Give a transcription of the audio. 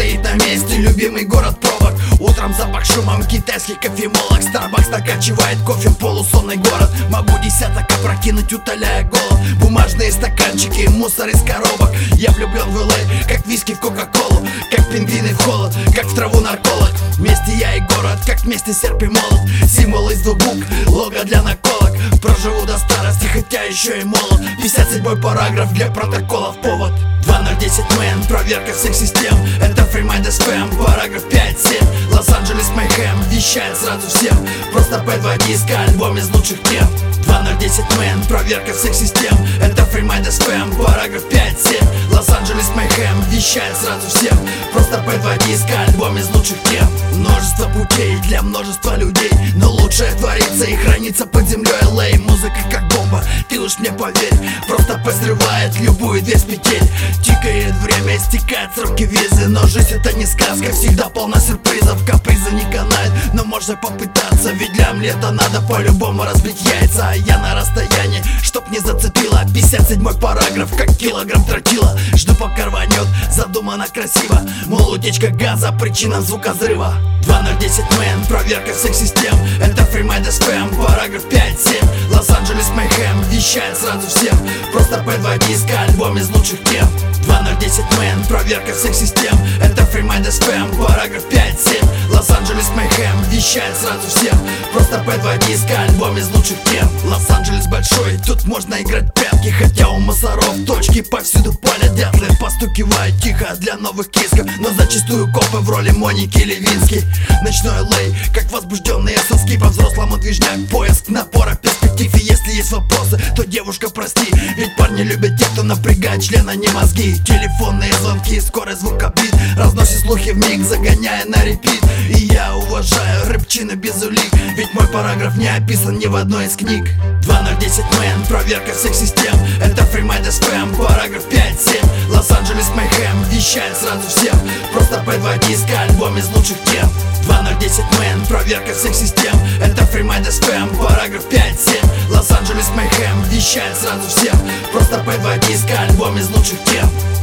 стоит на месте, любимый город пробок. Утром запах шумом китайских кофемолок. Starbucks накачивает кофе полусонный город. Могу десяток опрокинуть, утоляя голод. Бумажные стаканчики, мусор из коробок. Я влюблен в LA, как виски в кока-колу. Как пингвины в холод, как в траву нарколог. Вместе я и город, как вместе серп и молот. Символ из двух букв, лого для наколок. Проживу до старости, хотя еще и молод. 57-й параграф для протоколов повод. 2010 мэн, проверка всех систем. Это FreeMind FM, параграф 5-7. Лос-Анджелес Мэйхэм, вещает сразу всем. Просто P2 диска, альбом из лучших тем. 2010 мэн, проверка всех систем. Это FreeMind FM, параграф 5-7. Лос-Анджелес Мэйхэм, вещает сразу всем. Просто P2 диска, альбом из лучших тем. Множество путей для множества людей, но лучшее творится и хранится под землей LA. Музыка как бомба, ты уж мне поверь. Просто срывает любую дверь с петель. Тикает время, стекает сроки визы. Но жизнь это не сказка, всегда полна сюрпризов. Капризы не канает, но можно попытаться. Ведь для омлета надо по-любому разбить яйца. А я на расстоянии, чтоб не зацепило. 57-й параграф, как килограмм тротила. Жду пока рванет, задумано красиво. Мол, утечка газа, причина звукозрыва. 2010 мэн, проверка всех систем. Это FreeMind FM, параграф 5-7. Лос-Анджелес Мэйхэм, вещает сразу всем. Просто P2 диска, альбом из лучших тем. 2010 мэн, проверка всех систем. Это FreeMind FM, параграф 5-7. Лос-Анджелес Мэйхэм, вещает сразу всем. Просто P2 диска, альбом из лучших тем. Лос-Анджелес большой, тут можно играть прятки. Хотя у мусоров точки повсюду палят. Дятлы постукивают тихо для новых кисков. Но зачастую копы в роли Моники Левински. Ночной LA, как возбужденные соски. По-взрослому движняк, поиск напора перспектив. И если есть вопросы, то девушка прости. Ведь парни любят тех, кто напрягает члена, не мозги. Телефонные звонки, скорость звука бит разносит слухи вмиг, загоняя на репит. И я уважаю рэпчины без улик, ведь мой параграф не описан ни в одной из книг. 2010 мэн, проверка всех систем. Это FreeMind FM, параграф 5-7. Лос-Анджелес Мэйхэм, вещает сразу всем. Просто P2 диска, альбом из лучших тем. 2010 мэн, проверка всех систем. Это FreeMind FM, параграф 5-7. Лос-Анджелес Мэйхэм, вещает сразу всем. Просто P2 диска, альбом из лучших тем.